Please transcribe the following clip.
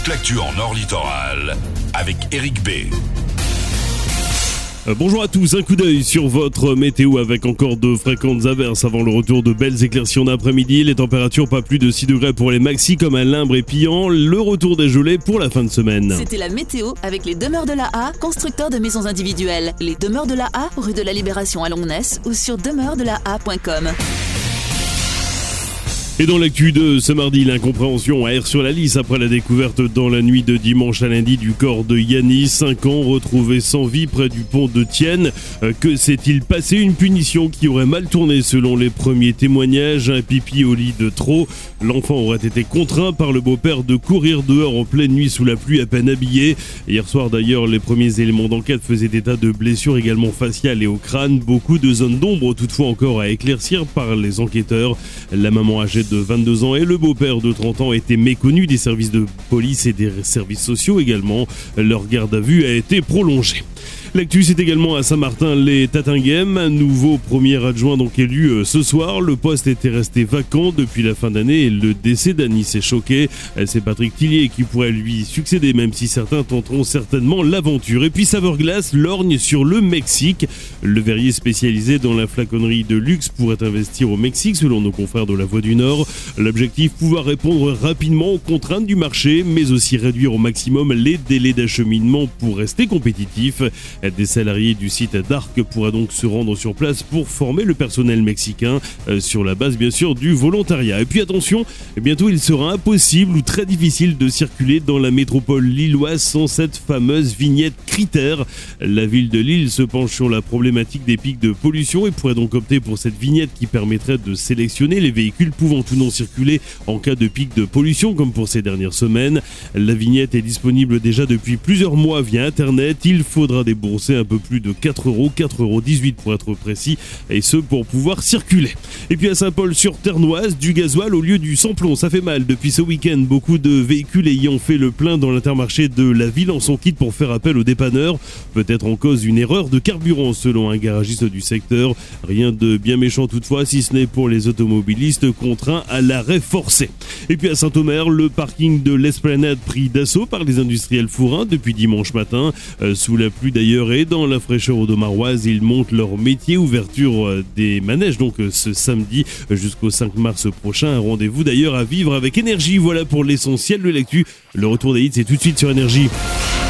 toute l'actu en Nord Littoral avec Eric B. Bonjour à tous, un coup d'œil sur votre météo avec encore de fréquentes averses avant le retour de belles éclaircies en après-midi. Les températures pas plus de 6 degrés pour les maxis comme à Limbre et Pillan. Le retour des gelées pour la fin de semaine. C'était la météo avec les Demeures de la A, constructeurs de maisons individuelles. Les Demeures de la A, rue de la Libération à Longnes ou sur demeuresdelaa.com. Et dans l'actu de ce mardi, l'incompréhension erre sur la Lys après la découverte dans la nuit de dimanche à lundi du corps de Yannis, 5 ans, retrouvé sans vie près du pont de Thienne. Que s'est-il passé? Une punition qui aurait mal tourné selon les premiers témoignages, un pipi au lit de trop. L'enfant aurait été contraint par le beau-père de courir dehors en pleine nuit sous la pluie à peine habillé. Hier soir d'ailleurs, les premiers éléments d'enquête faisaient état de blessures également faciales et au crâne. Beaucoup de zones d'ombre toutefois encore à éclaircir par les enquêteurs. La maman âgée de 22 ans et le beau-père de 30 ans étaient méconnus des services de police et des services sociaux également. Leur garde à vue a été prolongée. L'actu, c'est également à Saint-Martin-les-Tatinguem. Un nouveau premier adjoint donc élu ce soir. Le poste était resté vacant depuis la fin d'année et le décès d'Anis est choqué. C'est Patrick Tillier qui pourrait lui succéder, même si certains tenteront certainement l'aventure. Et puis Saveur Glace lorgne sur le Mexique. Le verrier spécialisé dans la flaconnerie de luxe pourrait investir au Mexique, selon nos confrères de la Voix du Nord. L'objectif, pouvoir répondre rapidement aux contraintes du marché, mais aussi réduire au maximum les délais d'acheminement pour rester compétitif. Des salariés du site d'Arc pourraient donc se rendre sur place pour former le personnel mexicain sur la base bien sûr du volontariat. Et puis attention, bientôt il sera impossible ou très difficile de circuler dans la métropole lilloise sans cette fameuse vignette critère. La ville de Lille se penche sur la problématique des pics de pollution et pourrait donc opter pour cette vignette qui permettrait de sélectionner les véhicules pouvant ou non circuler en cas de pic de pollution comme pour ces dernières semaines. La vignette est disponible déjà depuis plusieurs mois via internet. Il faudra débourser un peu plus de 4 €, 4,18 € pour être précis, et ce pour pouvoir circuler. Et puis à Saint-Paul-sur-Ternoise, du gasoil au lieu du sans-plomb, ça fait mal. Depuis ce week-end, beaucoup de véhicules ayant fait le plein dans l'intermarché de la ville en sont quittes pour faire appel aux dépanneurs. Peut-être en cause une erreur de carburant selon un garagiste du secteur. Rien de bien méchant toutefois, si ce n'est pour les automobilistes contraints à l'arrêt forcé. Et puis à Saint-Omer, le parking de l'Esplanade pris d'assaut par les industriels fourrains depuis dimanche matin. Sous la pluie d'ailleurs et dans la fraîcheur audomaroise, ils montent leur métier. Ouverture des manèges donc ce samedi jusqu'au 5 mars prochain. Un rendez-vous d'ailleurs à vivre avec Énergie. Voilà pour l'essentiel de l'actu. Le retour des hits, c'est tout de suite sur Énergie.